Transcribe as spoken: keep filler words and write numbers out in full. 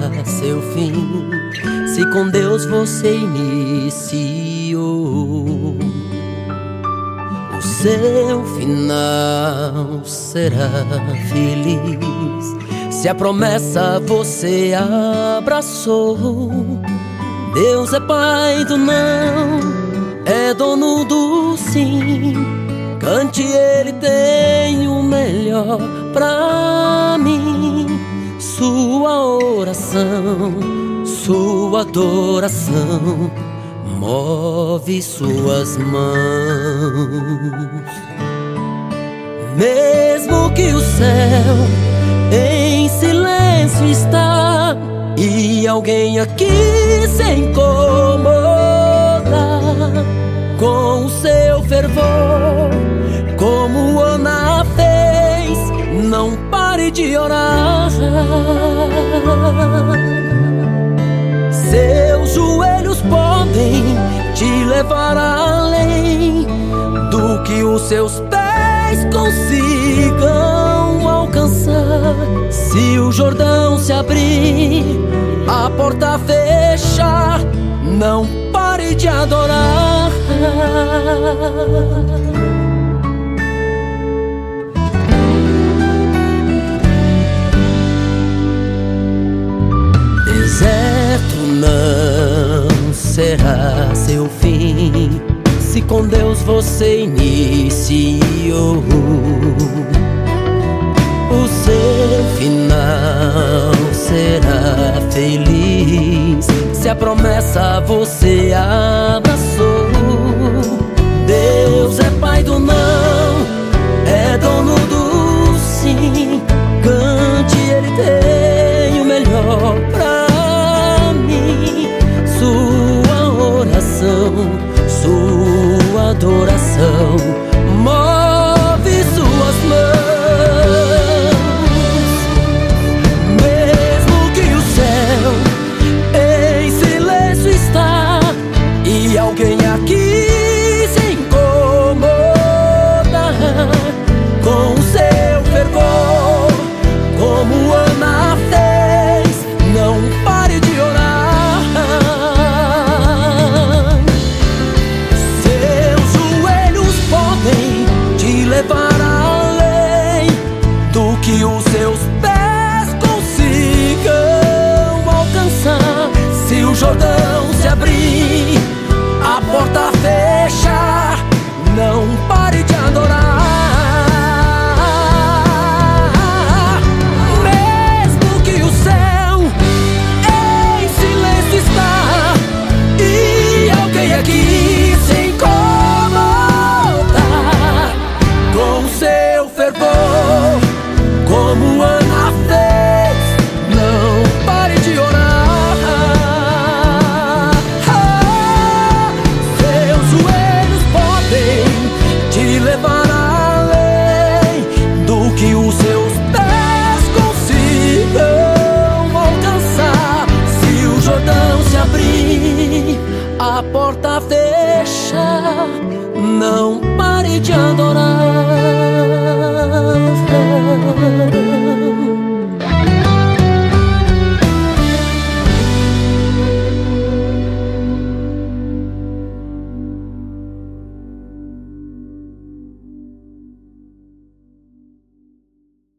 seu fim, se com Deus você iniciou. O seu final será feliz, se a promessa você abraçou. Deus é pai do não, é dono do sim. Cante, Ele tem o melhor pra mim. Sua oração, sua adoração move suas mãos. Mesmo que o céu em silêncio está e alguém aqui se incomoda com o seu fervor, como Ana fez, não pare de orar. Seus joelhos podem te levar além do que os seus pés consigam alcançar. Se o Jordão se abrir, a porta fechar, não pare de adorar. Deserto não será seu fim, se com Deus você iniciou. O seu final será feliz, se a promessa você abraçou.